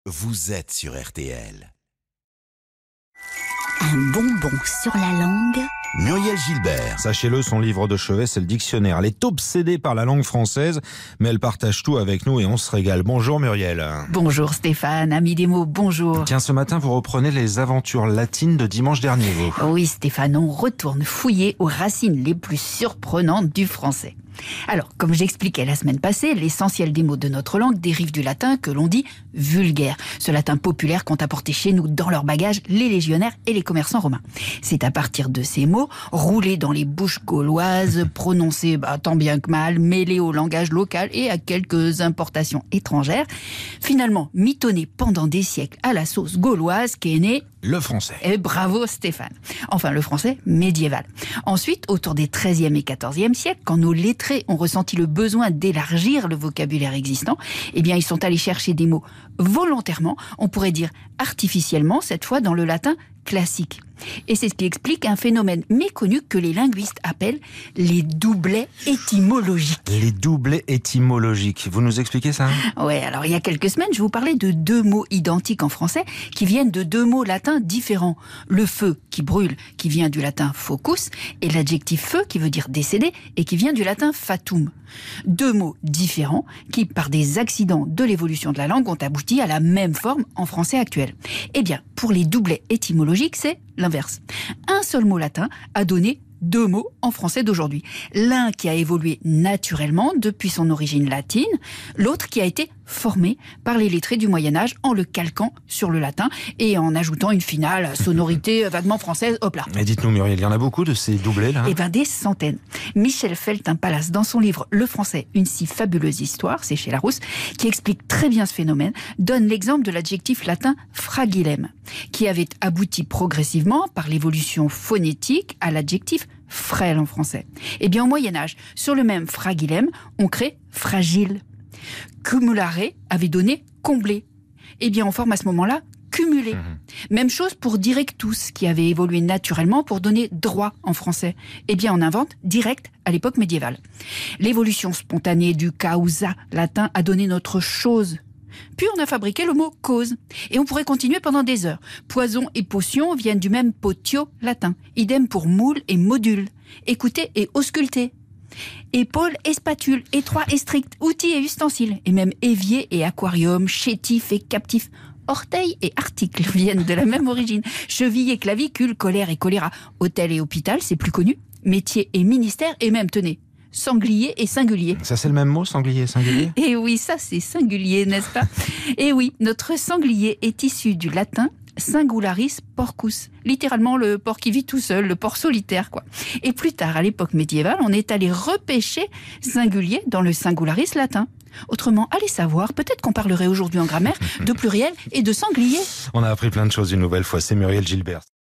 Vous êtes sur RTL. Un bonbon sur la langue. Muriel Gilbert. Sachez-le, son livre de chevet, c'est le dictionnaire. Elle est obsédée par la langue française, mais elle partage tout avec nous et on se régale. Bonjour Muriel. Bonjour Stéphane, ami des mots, bonjour. Tiens, ce matin, vous reprenez les aventures latines de dimanche dernier, vous. Oui Stéphane, on retourne fouiller aux racines les plus surprenantes du français. Alors, comme j'expliquais la semaine passée, l'essentiel des mots de notre langue dérive du latin que l'on dit vulgaire. Ce latin populaire qu'ont apporté chez nous dans leur bagage les légionnaires et les commerçants romains. C'est à partir de ces mots, roulés dans les bouches gauloises, prononcés tant bien que mal, mêlés au langage local et à quelques importations étrangères, finalement mitonnés pendant des siècles à la sauce gauloise qu'est né le français. Et bravo Stéphane. Enfin, le français médiéval. Ensuite, autour des XIIIe et XIVe siècles, quand nos lettrés ont ressenti le besoin d'élargir le vocabulaire existant, eh bien, ils sont allés chercher des mots volontairement, on pourrait dire artificiellement, cette fois dans le latin classique. Et c'est ce qui explique un phénomène méconnu que les linguistes appellent les doublets étymologiques. Les doublets étymologiques. Vous nous expliquez ça ? Ouais, alors il y a quelques semaines, je vous parlais de deux mots identiques en français qui viennent de deux mots latins différents. Le feu qui brûle, qui vient du latin focus, et l'adjectif feu qui veut dire décédé et qui vient du latin fatum. Deux mots différents qui, par des accidents de l'évolution de la langue, ont abouti à la même forme en français actuel. Eh bien, pour les doublets étymologiques, c'est l'inverse. Un seul mot latin a donné deux mots en français d'aujourd'hui. L'un qui a évolué naturellement depuis son origine latine, l'autre qui a été formé par les lettrés du Moyen-Âge en le calquant sur le latin et en ajoutant une finale sonorité vaguement française, hop là. Mais dites-nous Muriel, il y en a beaucoup de ces doublets là ? Eh bien des centaines. Michel Feltin-Palace, dans son livre Le français, une si fabuleuse histoire, c'est chez Larousse, qui explique très bien ce phénomène, donne l'exemple de l'adjectif latin fragilem, qui avait abouti progressivement par l'évolution phonétique à l'adjectif frêle en français. Eh bien au Moyen-Âge, sur le même fragilem, on crée fragile. Cumulare avait donné combler. Eh bien on forme à ce moment-là cumuler. Même chose pour directus, qui avait évolué naturellement pour donner droit en français. Eh bien on invente direct à l'époque médiévale. L'évolution spontanée du causa latin a donné notre chose. Puis on a fabriqué le mot cause. Et on pourrait continuer pendant des heures. Poison et potion viennent du même potio latin. Idem pour moule et module. Écouter et ausculter. Épaule et spatule, étroit et strict, outils et ustensiles. Et même évier et aquarium, chétif et captif. Orteil et article viennent de la même origine. Cheville et clavicule, colère et choléra. Hôtel et hôpital, c'est plus connu. Métier et ministère, et même, tenez, sanglier et singulier. Ça c'est le même mot, sanglier et singulier ? Et oui, ça c'est singulier, n'est-ce pas ? Et oui, notre sanglier est issu du latin singularis porcus, littéralement le porc qui vit tout seul, le porc solitaire, quoi. Et plus tard, à l'époque médiévale, on est allé repêcher singulier dans le singularis latin. Autrement, allez savoir, peut-être qu'on parlerait aujourd'hui en grammaire de pluriel et de sanglier. On a appris plein de choses une nouvelle fois, c'est Muriel Gilbert.